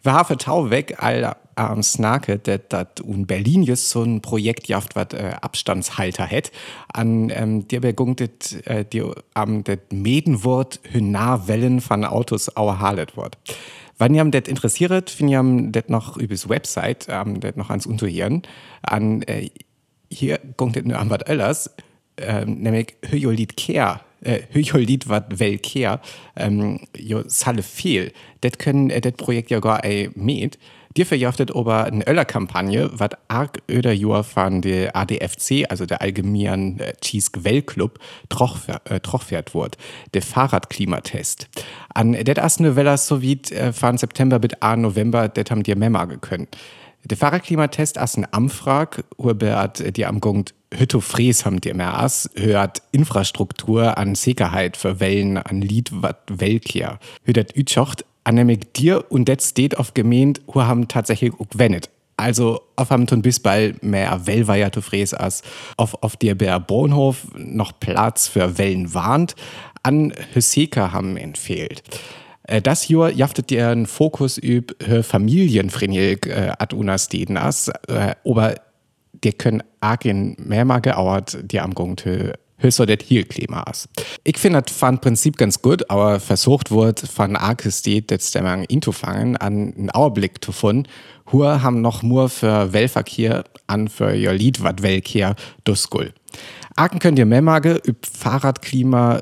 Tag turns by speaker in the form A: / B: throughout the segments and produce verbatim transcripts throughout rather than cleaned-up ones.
A: Wir haben Tau weg all am Snake, dat in Berlin just so ein Projekt jaft, was äh, Abstandshalter hat. An ähm, der Begung, dat äh, die am det Medenwort Hynarwellen von Autos auerhalet wird. Wenn ihr das interessiert, findet ihr das noch über das Website, ähm, das noch ans Unterhören. An äh, hier kommt das nur an was ellers, äh, nämlich Höjolid Kehr. Höjolid wat wel Kehr, ähm, jo salle viel. Das können äh, das Projekt ja gar ei mit. Dir verjaftet aber eine Öller-Kampagne, wat arg öder Jahr von der A D F C, also der Allgemeinen äh, Cheese-Gewell-Club, trochfährt äh, wurde. Der Fahrradklimatest. An det erste Wellers sowie äh, von September bis a November, det haben dir mehr können. Der Fahrradklimatest ist eine Anfrage, über die am Punkt Hütte Fräs haben die mehr as, hört Infrastruktur an Sicherheit für Wellen, an Lied, wat Weltkehr. Hört Ütschocht, an nämlich dir und det steht auf gemeint, wo haben tatsächlich auch wennet. Also, auf haben tun bis bald mehr Wellweier zu Fräs as, auf, auf der Bär Bornhof noch Platz für Wellen warnt, an Hüsseka haben entfehlt. Das Jahr jaftet ihr einen Fokus üb Familienfrenjel äh, ad unas Steden as, äh, aber die können arg in mehrmal geauert, die am Grund höchster det hier Klima as. Ich finde das von Prinzip ganz gut, aber versucht wird von arg steht, jetzt der man ihn zu fangen, an einen Auerblick zu finden, hur haben noch nur für Wellverkehr an für ihr Lied wat Wellkehr duskul. Argen könnt ihr mehrmal üb Fahrradklima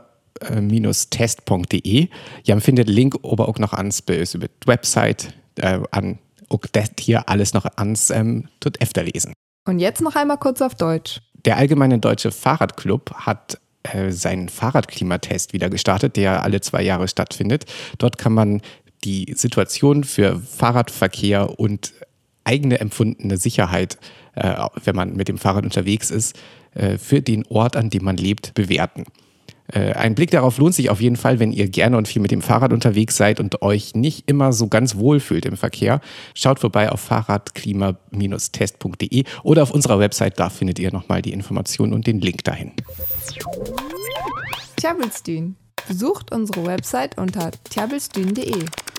A: test punkt de. Ihr findet Link aber auch noch ans über die Website äh, an auch das hier alles noch ans ähm, tut öfter lesen.
B: Und jetzt noch einmal kurz auf Deutsch.
A: Der Allgemeine Deutsche Fahrradclub hat äh, seinen Fahrradklimatest wieder gestartet, der alle zwei Jahre stattfindet. Dort kann man die Situation für Fahrradverkehr und eigene empfundene Sicherheit, äh, wenn man mit dem Fahrrad unterwegs ist, äh, für den Ort, an dem man lebt, bewerten. Ein Blick darauf lohnt sich auf jeden Fall, wenn ihr gerne und viel mit dem Fahrrad unterwegs seid und euch nicht immer so ganz wohl fühlt im Verkehr. Schaut vorbei auf fahrradklima test punkt de oder auf unserer Website, da findet ihr nochmal die Informationen und den Link dahin.
B: Tjabelstün. Besucht unsere Website unter tjabelstün punkt de.